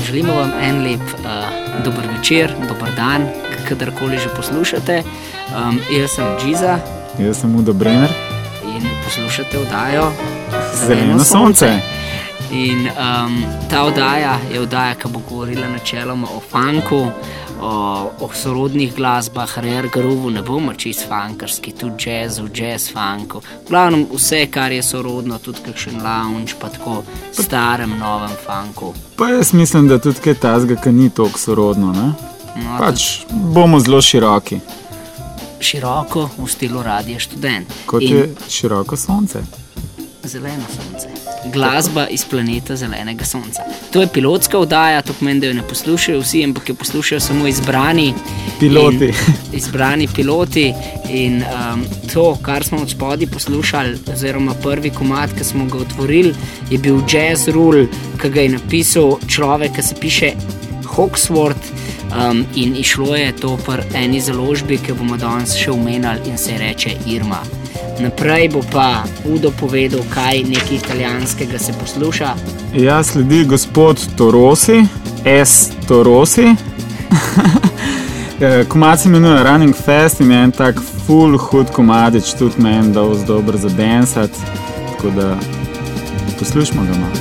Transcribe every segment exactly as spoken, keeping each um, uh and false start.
želimo vam en lep uh, dober večer, dober dan, kadarkoli že poslušate. Um, jaz sem Džiza. Jaz sem Udo Bremer. In poslušate oddajo Zeleno sonce. In um, ta oddaja je oddaja, ki bo govorila načeloma o funku, o, o sorodnih glasbah, rare groovu, ne bomo čist funkarski, tudi jazzu, jazz funku. V glavnem vse, kar je sorodno, tudi kakšen lounge, pa tako starem, novem funku. Pa jaz mislim, da tudi kaj tazga, ki ni toliko sorodno, ne? No, pač bomo zelo široki. Široko v stilu Radia Študent. Kot In je široko sonce. Zeleno sonce. Glasba iz planeta zelenega sonca. To je pilotska oddaja, to pomeni, da jo ne poslušajo vsi, ampak jo poslušajo samo izbrani Piloti. in, izbrani piloti in um, to, kar smo od spodaj poslušali, oziroma prvi komad, ki smo ga otvorili, je bil Jazz Rule, ki ga je napisal človek, ki se piše Hawksworth, um, in išlo je to pri eni založbi, ki bomo danes še omenjali, in se reče Irma. Naprej bo pa Udo povedal, kaj nekaj italijanskega se posluša. Ja, sledi gospod Torosi, S. Torosi. Komad se imenuje Running Fast in je en tak full hud komadič, tudi meni dosti dober za dansat, tako da poslušamo ga malo.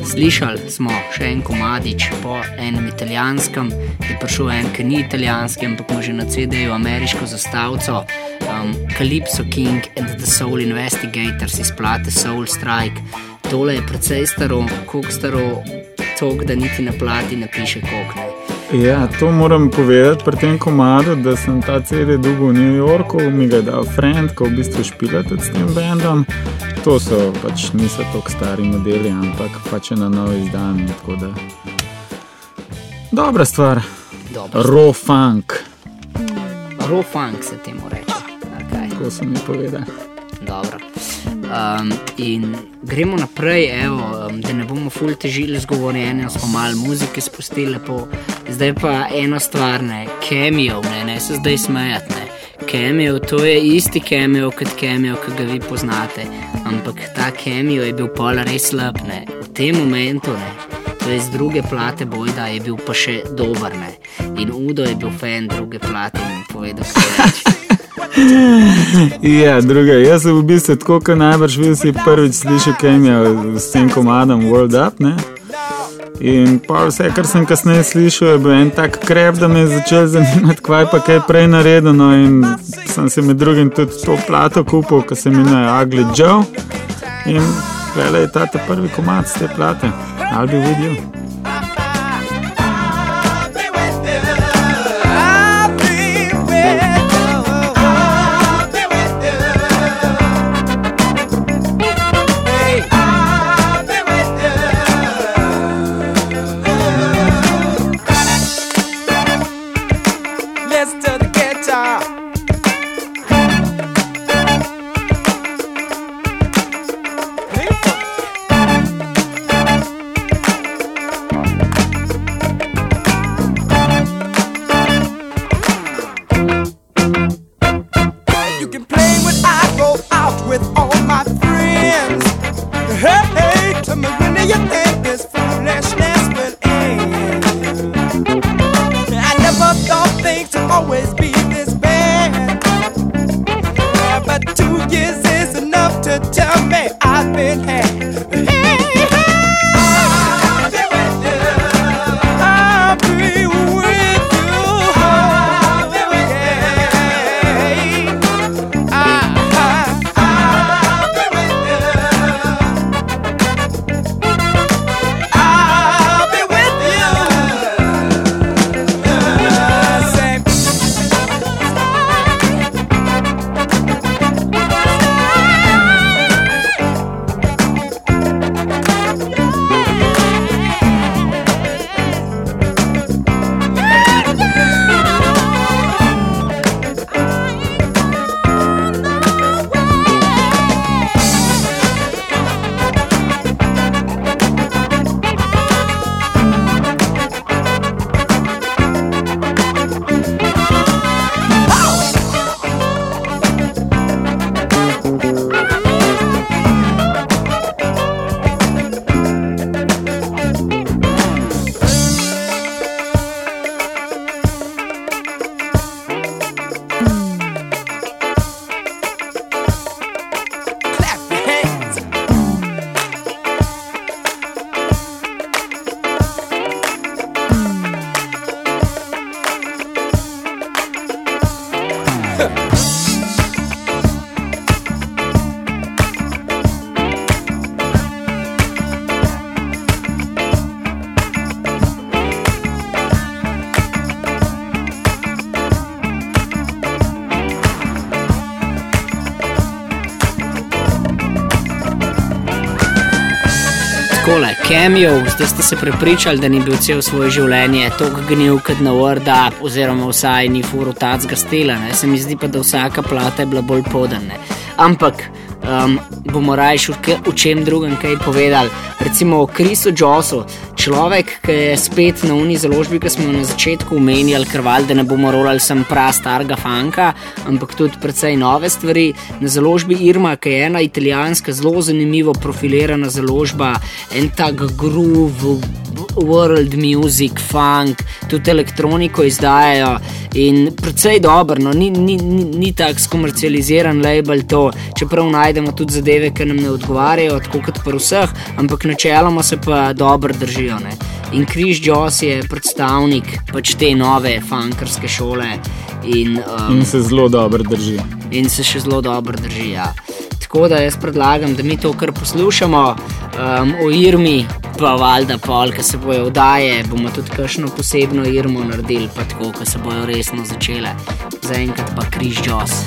Slišali smo še en komadič po enem italijanskem, je prišel en, ki ni italijanski, ampak ima že na C D-ju ameriško zastavico, um, Calypso King and the Soul Investigators iz plate Soul Strike. Tole je precej staro, koliko staro, tok, da niti na plati ne piše koliko ne. Ja, to moram povedati pri tem komadu, da sem ta C D dobil v New Yorku, mi ga je dal friend, ko v bistvu špila tudi s tem bandom. To so pač niso toliko stari modeli, ampak pač je na novi izdani, tako da dobra stvar. Dobra Raw stvar. Funk. Raw funk se temu reče. Okay. Tako sem mi povedal. Dobro. Um, in gremo naprej, evo, um, da ne bomo ful težili zgovorjenja, smo malo muzike spustili lepo. Zdaj pa eno stvar, ne, Cameo, ne, ne se zdaj smejat, ne. Cameo, to je isti Cameo kot Cameo, ki ga vi poznate, ampak ta Cameo je bil pol res slab, ne. V tem momentu, ne, to je z druge plate Bojda, je bil pa še dober, ne. In Udo je bil fan druge plate in povedal kaj več. Ja, druga, jaz sem v bistvu tako, kot najbrž vi si prvič slišal Cameo s tem komadom World Up, ne? In pa vse, kar sem kasneje slišal, je bil en tak krep, da me je začel zanimati, kvaj pa kaj prej naredeno, in sem se med drugim tudi to plato kupil, ko se imenuje Ugly Joe, in vele je ta ta prvi komad z te plate, I'll Be With You. Takole, Cameo, zdaj ste se prepričali, da ni bil cel svoje življenje toliko gnil kot na Word Up, oziroma vsaj ni furo tacga stila, ne? Se mi zdi pa, da vsaka plata je bila bolj podane. Ampak um, bomo rajš v čem drugem kaj povedali. Recimo o Chrisu Jossu, človek, ki je spet na uni založbi, ki smo na začetku omenjali, krval, da ne bomo rolali sem prav starega funka, ampak tudi precej nove stvari. Na založbi Irma, ki je ena italijanska, zelo zanimivo profilirana založba, en tak groove, world music, funk, tudi elektroniko izdajajo in precej dobro, no, ni, ni, ni, ni tak skomercializiran label to, čeprav najdeš najdemo tudi zadeve, ki nam ne odgovarjajo, tako kot pri vseh, ampak načeloma se pa dobro držijo. Ne? In Chris Joss je predstavnik pač te nove funkerske šole. In, um, in se zelo dobro drži. In se še zelo dobro drži, ja. Tako da jaz predlagam, da mi to kar poslušamo. Um, o Irmi pa valjda pol, ki se bojo vdaje, bomo tudi kakšno posebno Irmo naredili, pa tako, ki se bojo resno začele. Zaenkrat pa Chris Joss.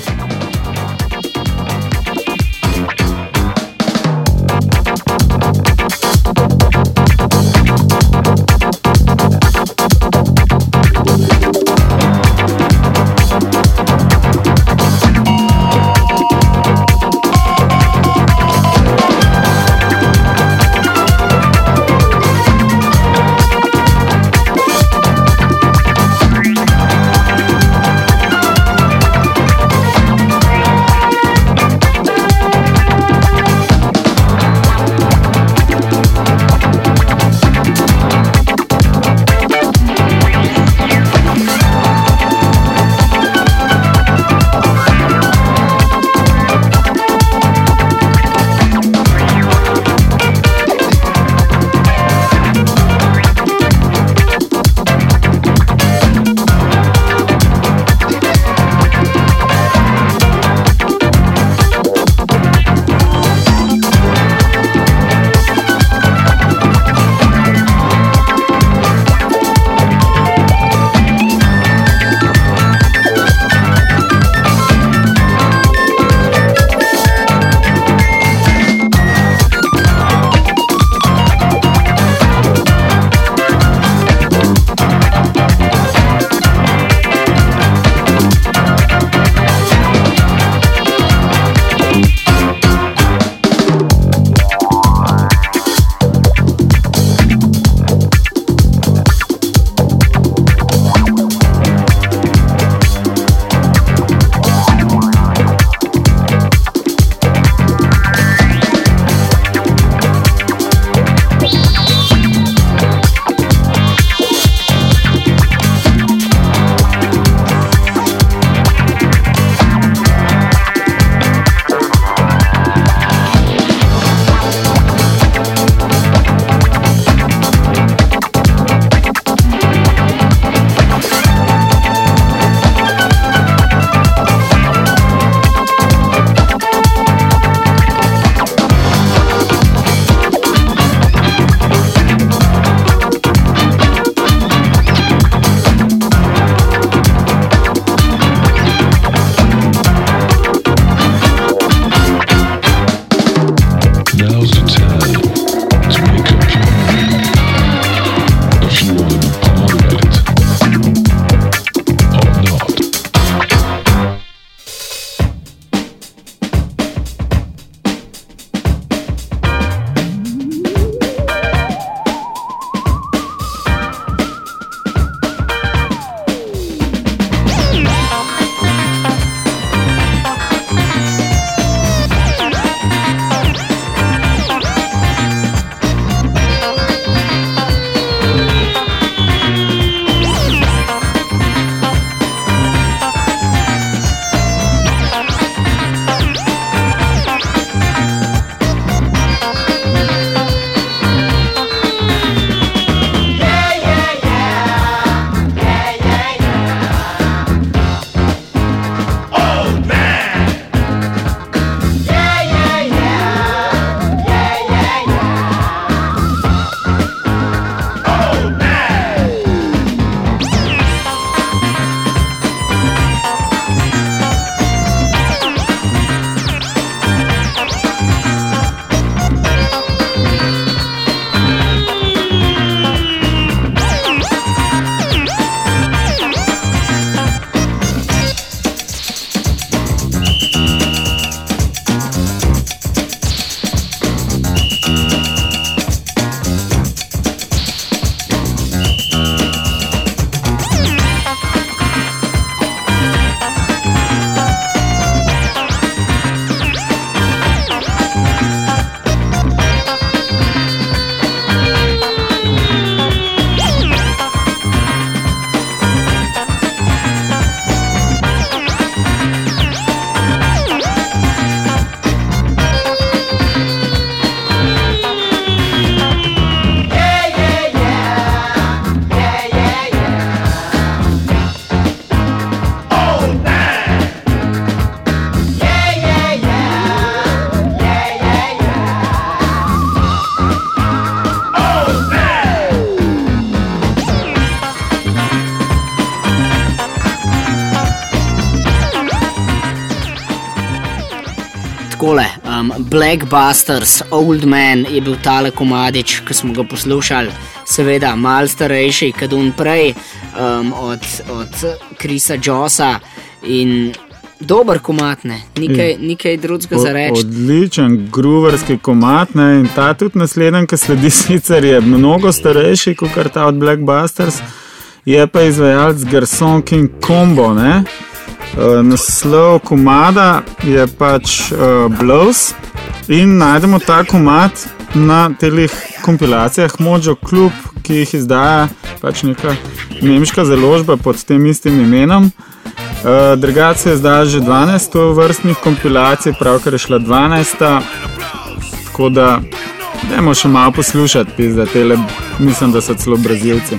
takole. Um, Black Busters, Old Man je bil tale komadič, ki smo ga poslušali. Seveda, mal starejši, kad on prej um, od, od Chrisa Jossa in dober komad, ne, nikaj, nikaj drugega za reči. Odličen grooverski komad, ne, in ta tudi naslednji, ki sledi, sicer je mnogo starejši, kot kar ta od Black Busters, je pa izvajalec Garson King Combo, ne. Uh, naslov komada je pač uh, Blues in najdemo ta komad na telih kompilacijah Mojo Club, ki jih izdaja pač neka nemška založba pod tem istim imenom. Uh, Drugače se je zdaj že dvanajst vrstnih kompilacij, pravkar je šla dvanajsta, tako da dajmo še malo poslušati, pizda, tele, mislim, da so celo Brazilci.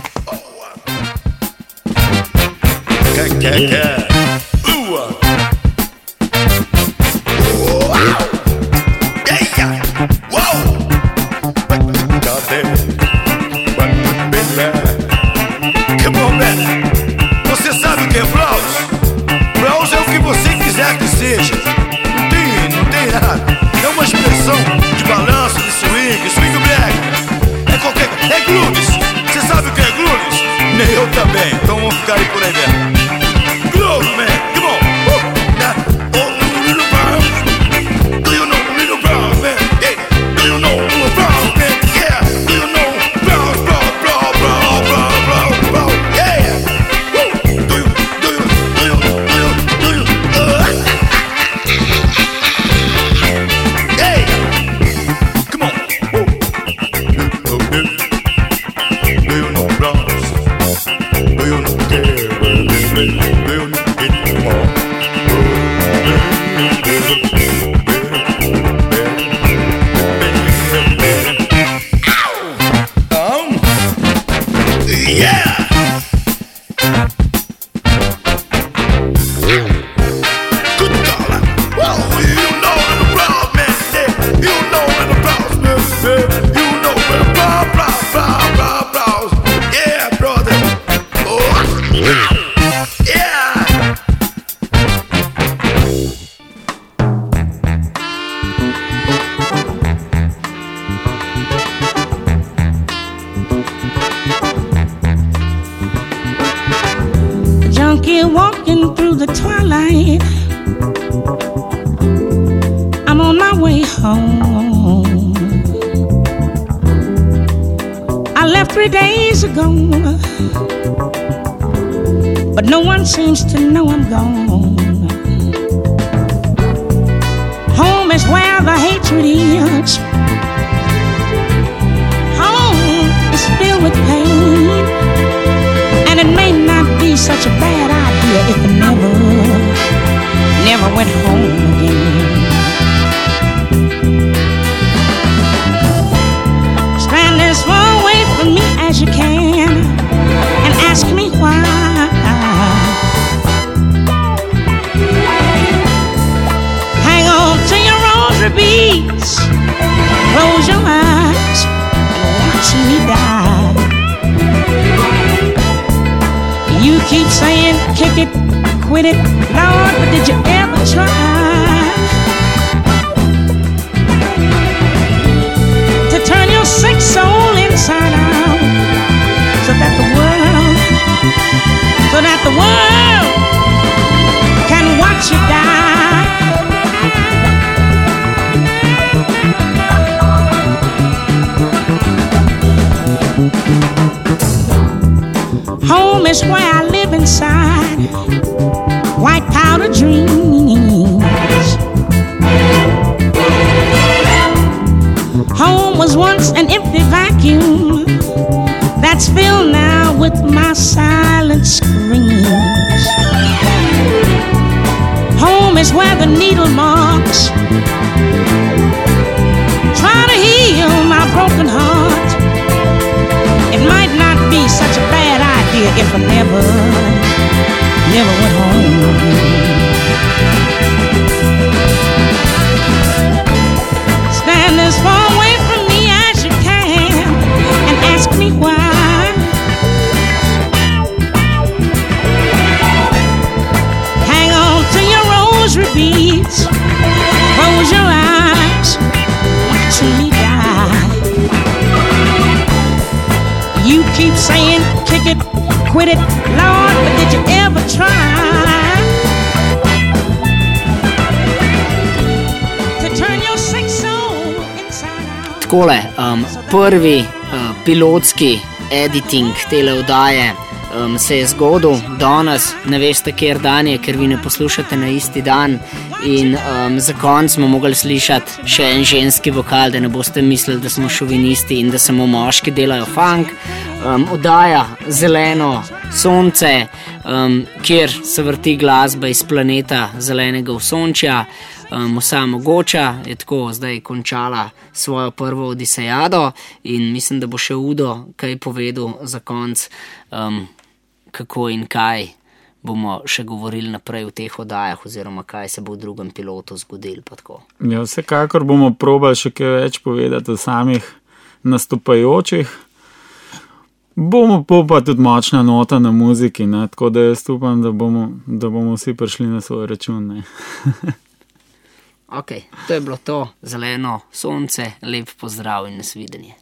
Eu também, então vamos ficar aí por aí mesmo. Groove, man, come on. Woo. Now, oh, Little Brown. Do you know Little Brown, man? Hey, do you know Little Brown, man? Yeah, do you know Brown, Brown, Brown, Brown, Brown, Brown, Brown? Yeah. Woo. Do you, do you, do you, do you, do you, uh. Hey, come on. Woo. Do you know Brown? Do you know care? Do you know it more? Um, yeah. Good dollar. Whoa, you know the brown man. Yeah, you know the brown man. Yeah, you know the brown, brown, brown, brown, brown. Yeah, brother. Junkie walking through the twilight, I'm on my way home. I left three days ago, but no one seems to know I'm gone. Home is where the hatred is. Home is filled with pain, and it may not be such a bad idea if I never, never went home again. Stand as far away from me as you can and ask me why. Hang on to your rosary beads, close your eyes and watch me die. You keep saying kick it, quit it, Lord, but did you ever try to turn your sick soul inside out, so that the world, so that the world can watch you die? Home is where I live inside white powder dreams. Home was once an empty vacuum that's filled now with my silent screams. Home is where the needle marks try to heal my broken heart. It might not be such a bad idea if I never, never went home. Stand as far away from me as you can and ask me why. Hang on to your rosary beads, close your keep saying, kick it, quit it, Lord, but did you ever try to turn your sick soul inside out? Takole, um, prvi uh, pilotski editing tele oddaje um, se je zgodil danes, ne veste, kjer dan je, ker vi ne poslušate na isti dan. In um, za konec smo mogli slišati še en ženski vokal, da ne boste mislili, da smo šovinisti in da samo moški delajo funk. Um, oddaja Zeleno sonce, um, kjer se vrti glasba iz planeta zelenega osončja. Um, vsa mogoča je tako zdaj končala svojo prvo odisejado in mislim, da bo še Udo kaj povedal za konec, um, kako in kaj bomo še govorili naprej v teh oddajah oziroma kaj se bo v drugem pilotu zgodilo. Pa tako. Ja, vsekakor bomo probali še kaj več povedati o samih nastopajočih. Bomo pa tudi močna nota na muziki, ne? Tako da jaz upam, da bomo, da bomo vsi prišli na svoj račun. Ne? Ok, to je bilo to. Zeleno sonce, lep pozdrav in nasvidenje.